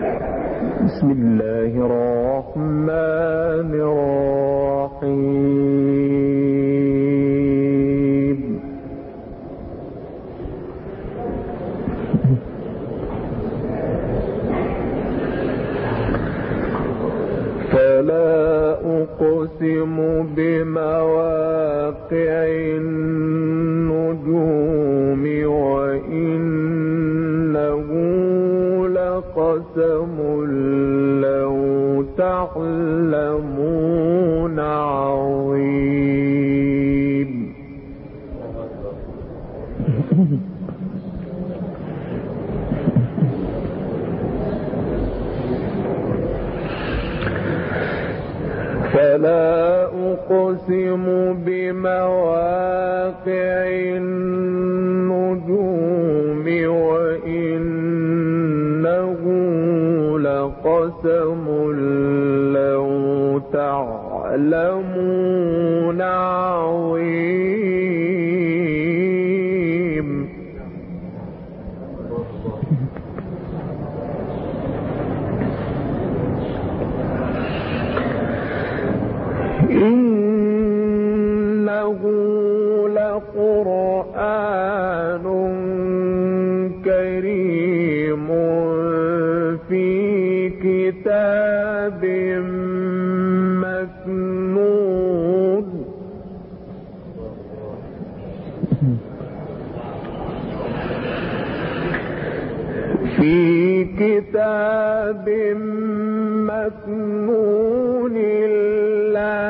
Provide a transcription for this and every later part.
بسم الله الرحمن الرحيم. فلا أقسم بمواقع النجوم وإنه لقسم لو تعلمون عظيم. فلا أقسم بمواقع النجوم وإنه لقسم لو تعلمون عظيم. إنه لقرآن كريم في كتاب مكنون. في كتاب مكنون لا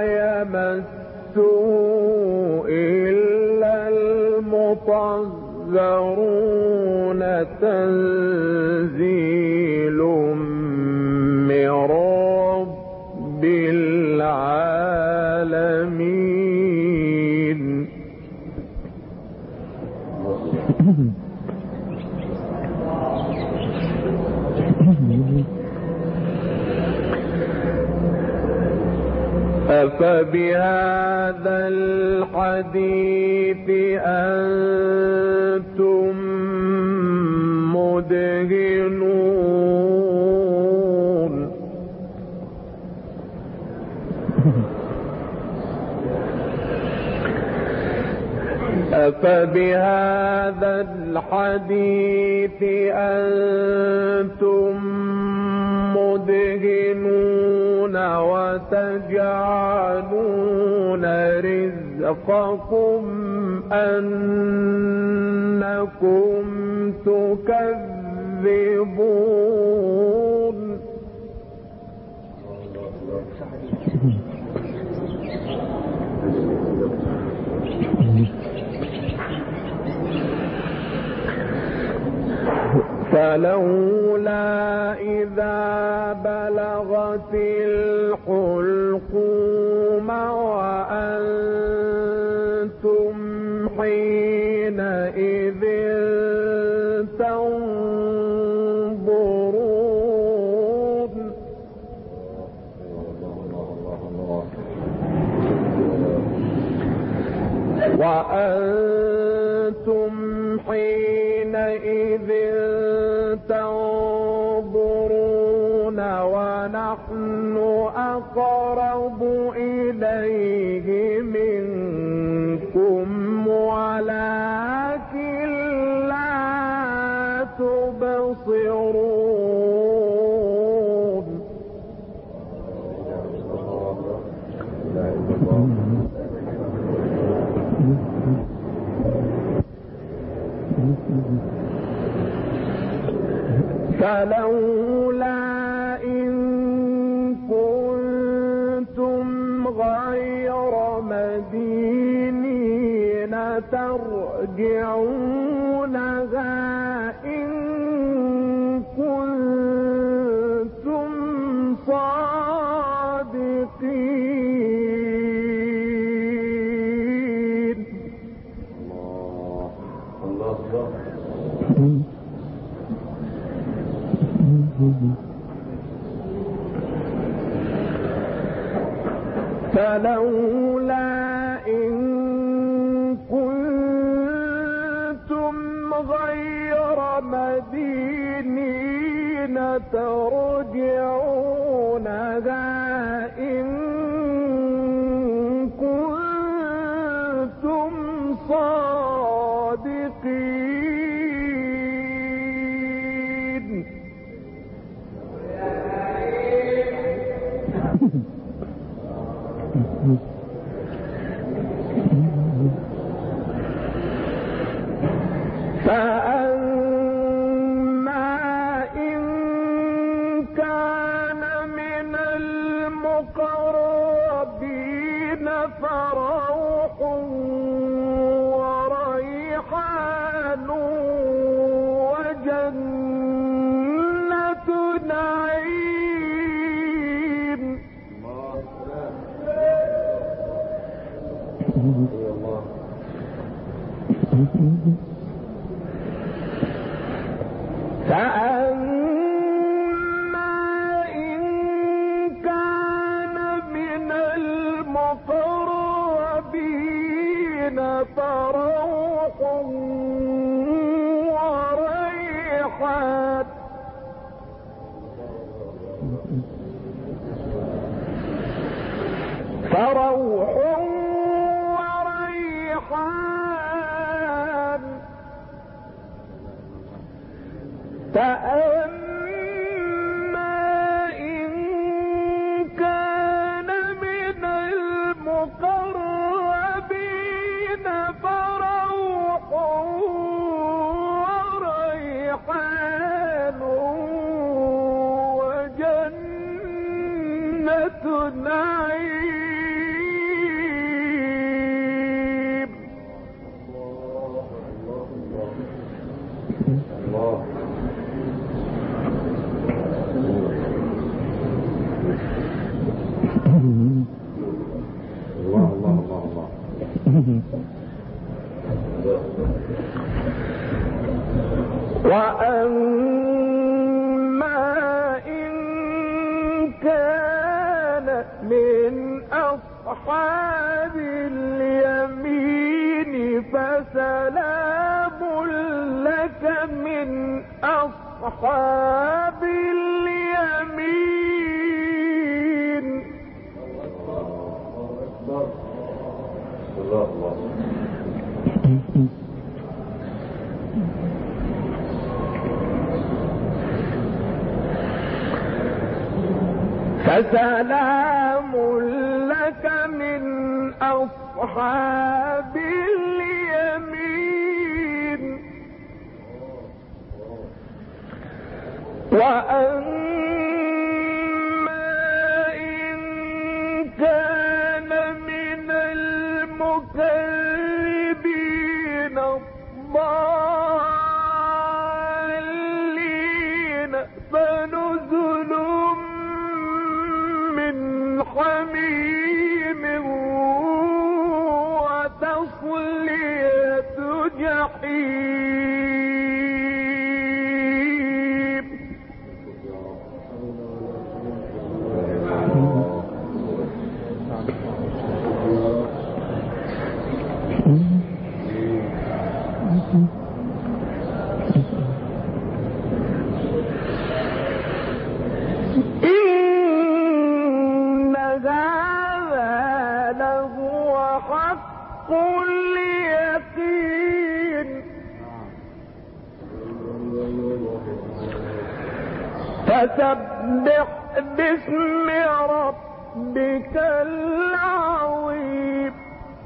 يمسه إلا المطهرون تنزيل من رب العالمين. أفبهذا الحديث أنتم مدهنون. أفبهذا الحديث أنتم مدهنون وتجعلون رزقكم أنكم تكذبون. فلولا إذا بلغت الحلقوم وأنتم حينئذ تنظرون. وأنتم حينئذ تنظرون ونحن أقرب إليه منكم ولكن لا تبصرون. فلولا إن كنتم غير مدينين ترجعونها إن كنتم صادقين. الله فلولا إن كنتم غير مدينين ترجعونها إن كنتم صادقين. فأما إن كان من المقربين فروح وريحان وجنة نعيم. فأما إن كان من المقربين فروح وريحان فأما إن كان من المقربين فروح وريحان وجنة نعيم. وأما إن كان من أصحاب اليمين فسلام لك من أصحاب اليمين. فسلام لك من أصحاب اليمين. وأما إن كان من المكذبين الضالين فنزل من حميم وتصلية جحيم. إن هذا لهو حق اليقين. فسبح باسم ربك العظيم.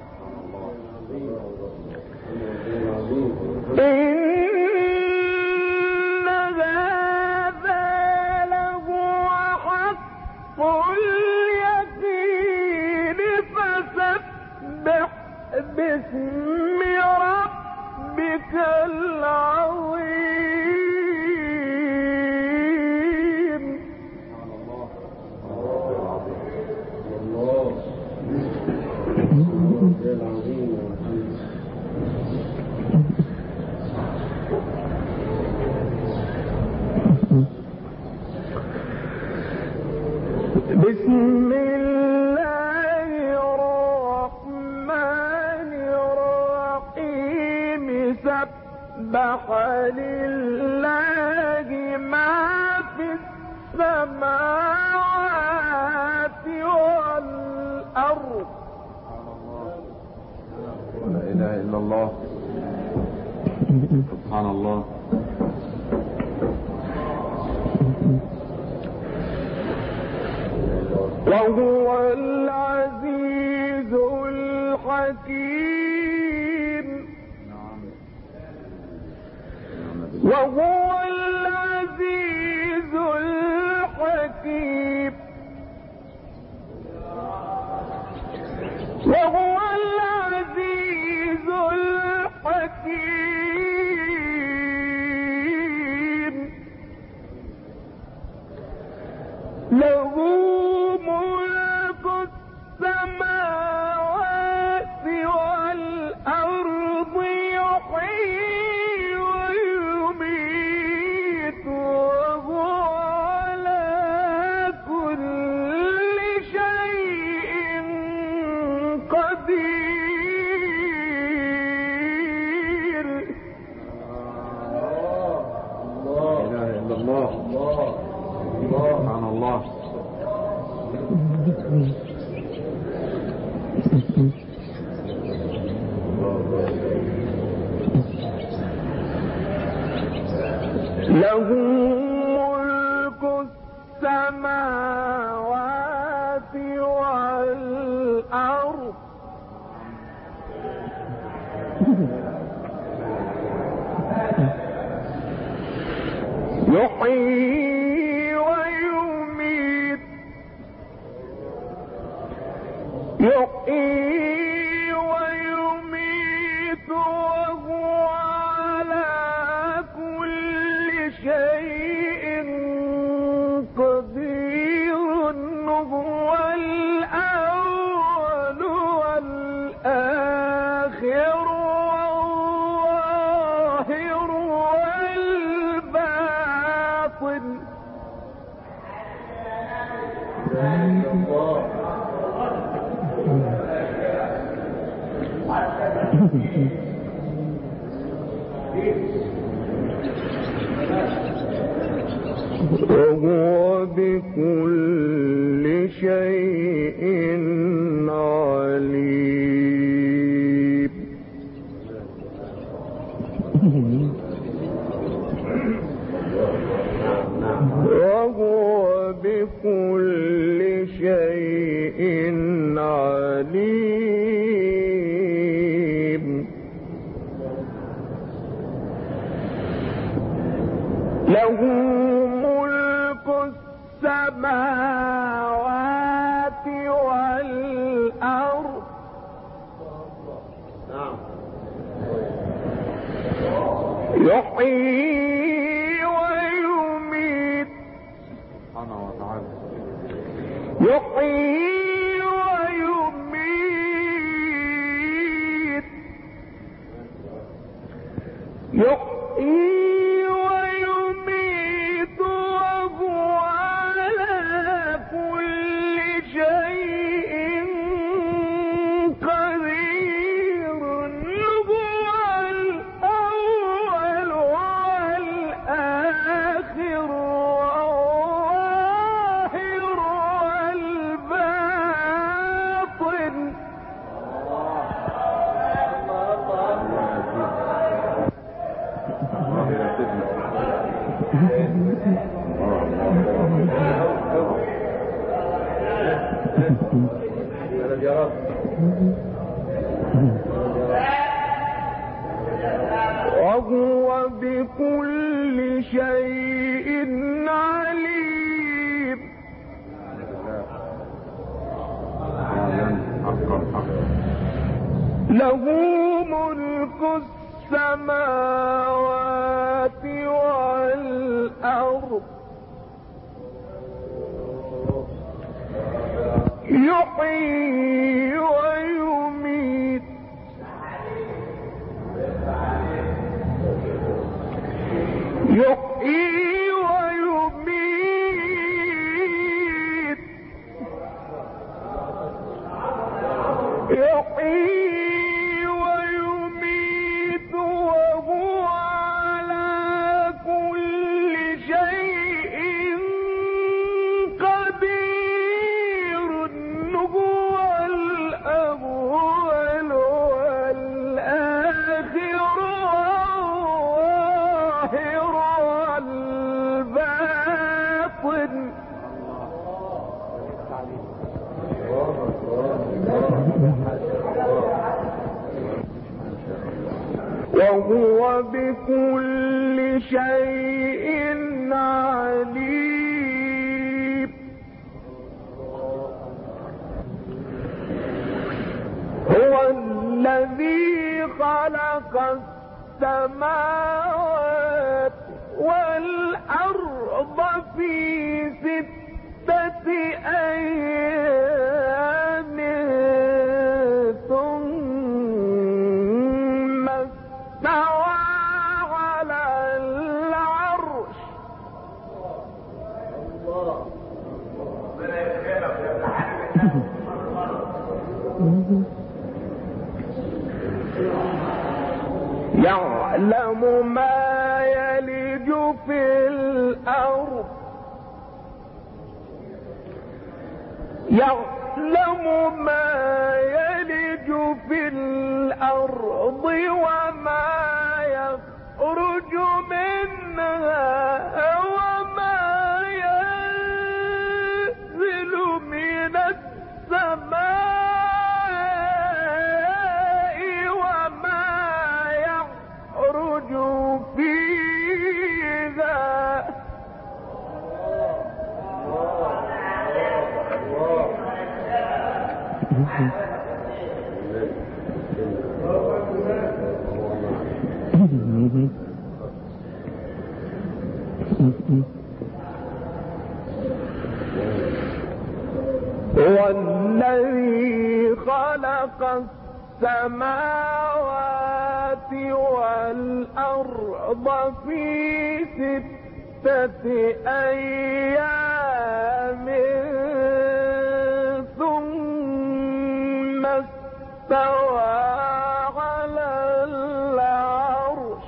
إن هذا لهو حق اليقين. فسبح باسم ربك العظيم. بسم الله الرحمن الرحيم. سبح لله ما في الله. سبحان الله. وهو العزيز الحكيم. وهو العزيز الحكيم. وهو العزيز الحكيم. له ملك السماوات والأرض يحيي ويميت وهو على كل شيء قدير. لا إله إلا الله. سبحان الله. له ملك السماوات والأرض يحيي ويميت. يحيي ويميت وهو على كل شيء قدير. هو الأول والآخر والظاهر والباطن. وهو بكل شيء عليم. وهو بكل شيء عليم. له ملك السماوات والأرض يحيي ويميت. سبحانه وتعالى. يحيي ويميت. يحيي ويميت وهو على كل شيء قدير. هو الأول والآخر والظاهر والباطن. وهو بكل شيء عليم. له ملك السماوات والأرض يحيي ويميت. يحيي ويميت. يحيي ويميت وهو على كل شيء قدير. هو الأول السماوات والأرض في 6 أيام ثم استوى على العرش. يعلم ما يلج في الأرض وما يخرج منها وما ينزل من السماء وما يعرج فيها. هو الذي خلق السماوات والأرض في 6 أيام ثم استوى على العرش.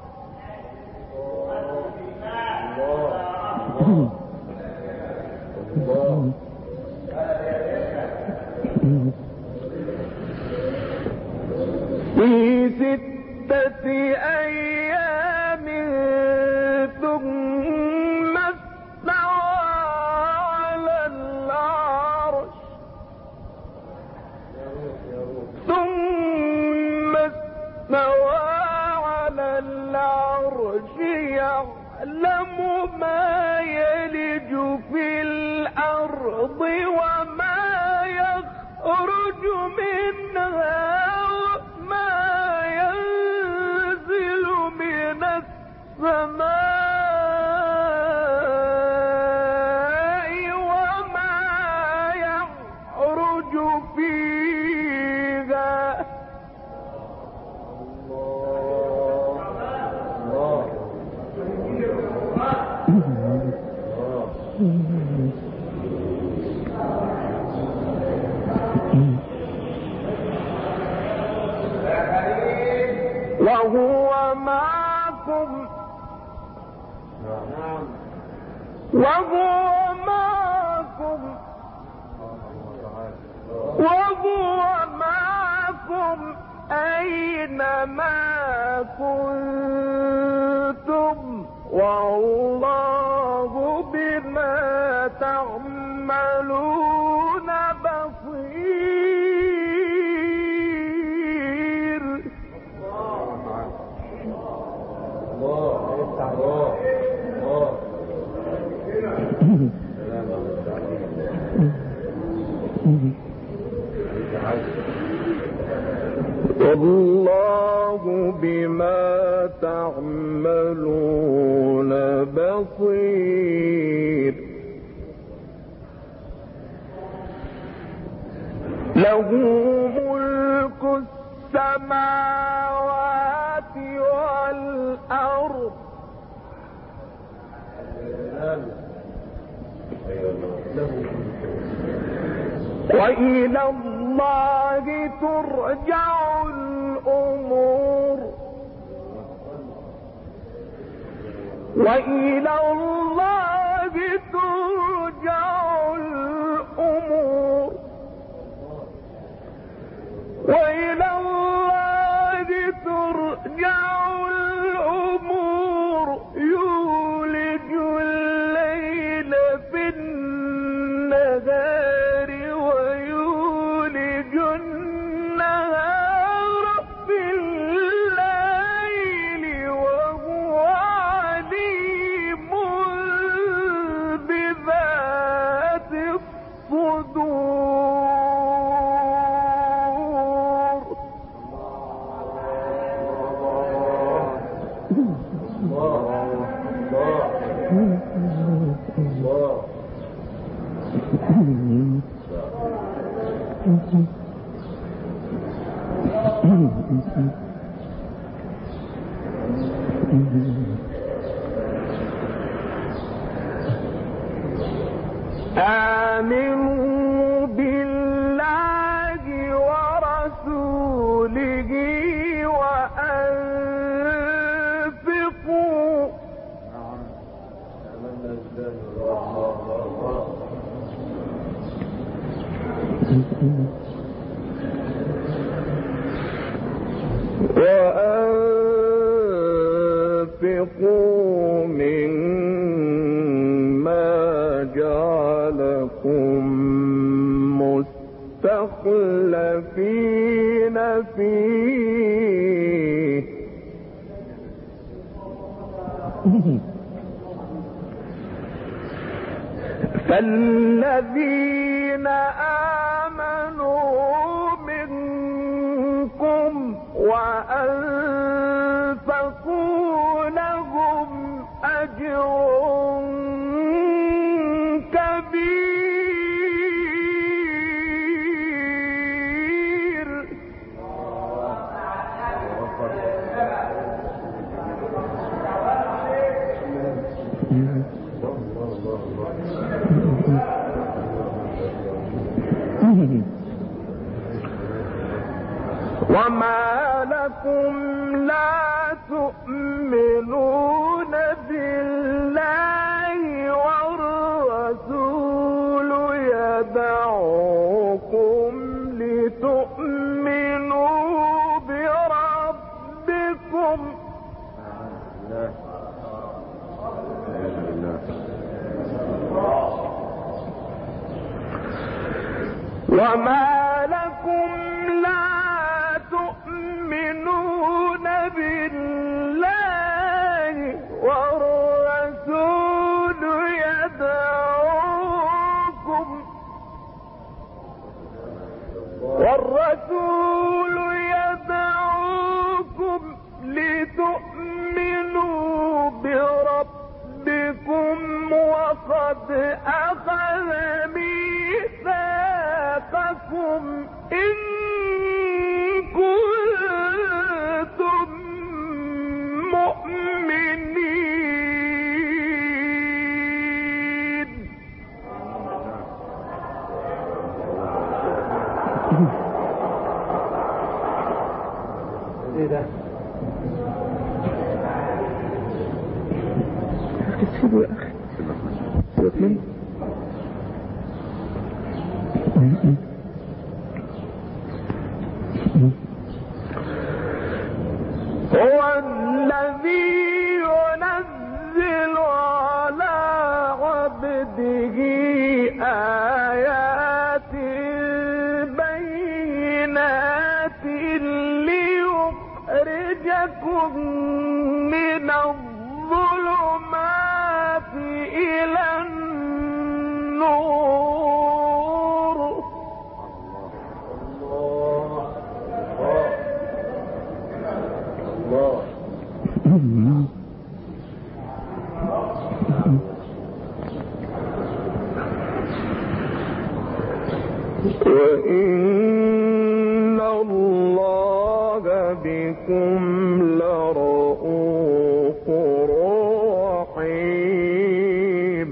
في 6 أيام ثم استوى على العرش يعلم ما يلج في الأرض وما يخرج منها وما ينزل من السماء وما يعرج فيها. وهو معكم أينما كنتم والله بما تعملون بصير. والله بما تعملون بصير. له ملك السماوات والأرض وإلى الله ترجع الأمور. وإلى الله ترجع الأمور. وإلى الله ترجع الأمور. يولج الليل في النهار ويولج النهار في الليل وهو عليم آمنوا بالله ورسوله وأنفقوا مما جعلكم مستخلفين فيه فالذين آمنوا منكم وأنفقوا لهم أجر كبير وما لكم لا تؤمنون بالله والرسول يدعوكم لتؤمنوا بربكم وما لكم لا تؤمنون بالله والرسول يدعوكم لتؤمنوا بربكم وقد أخذ ميثاقكم إن كنتم مؤمنين ايه ده؟ تسيبه يا أخي سيبك منه هو الذي ينزل على عبده آيات بينات ليخرجكم من الظلمات إلى النور وإن الله بكم لرؤوف رحيم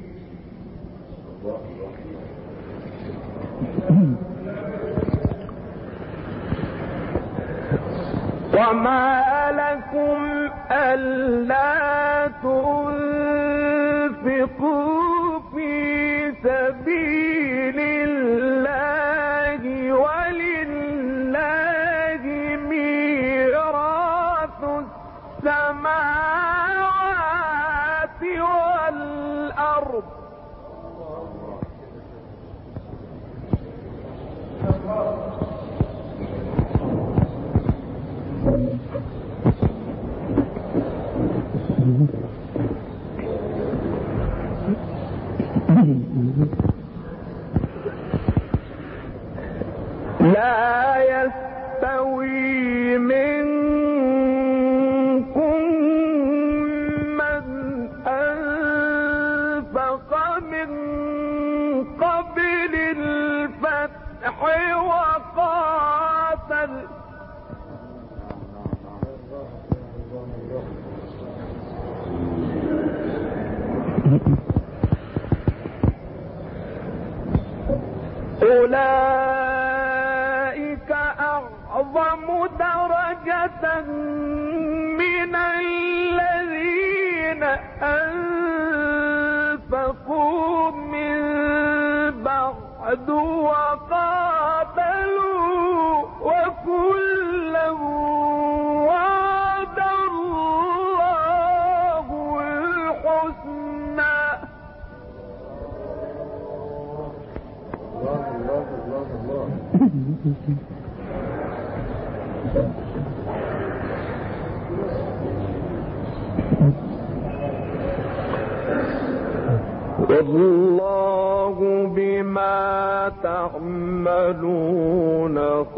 وما لكم ألا تنفقوا في سبيل الله ولله ميراث السماوات والأرض لا يستوي منكم من أنفق من قبل وقاتل أولئك أعظم درجة من الذين أنفقوا من بعد وقاتلوا وكلا وعد الله الحسنى والله بما تعملون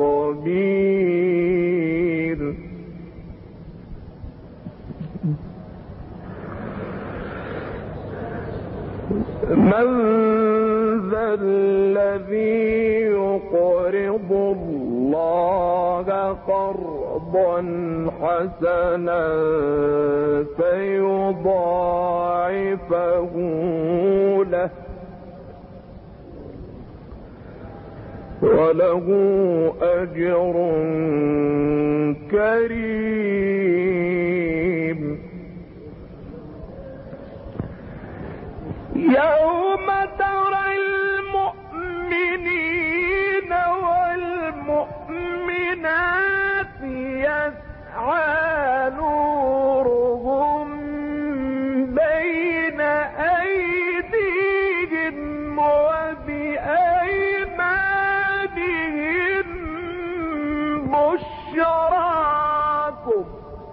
خبير من ذا الذي يقرض الله قرضا حسنا فيضاعفه له وله أجر كريم يوم ترى المؤمنين والمؤمنات يسعى نورهم بين أيديهم وبأيمانهم بشراكم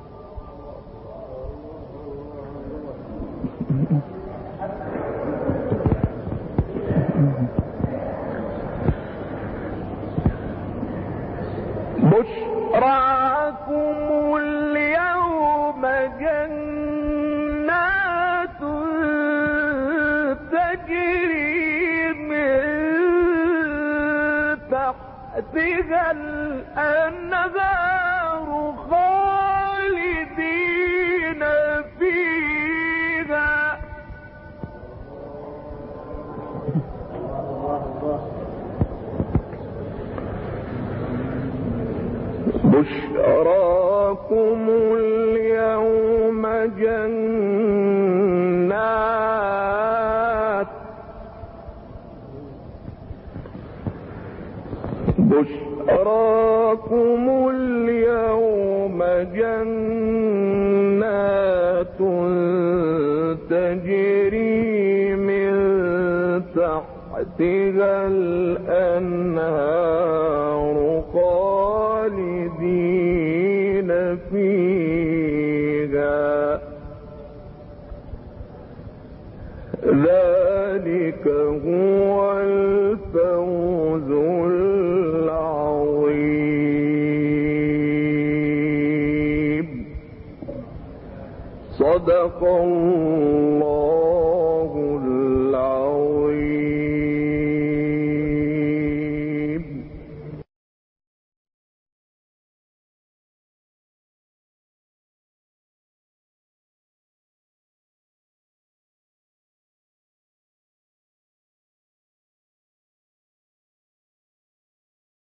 اليوم جنات تجري من تحتها الأنهار خالدين فيها بشراكم اليوم جنات تجري من تحتها الأنهار خالدين فيها ذلك هو الفوز العظيم صدق الله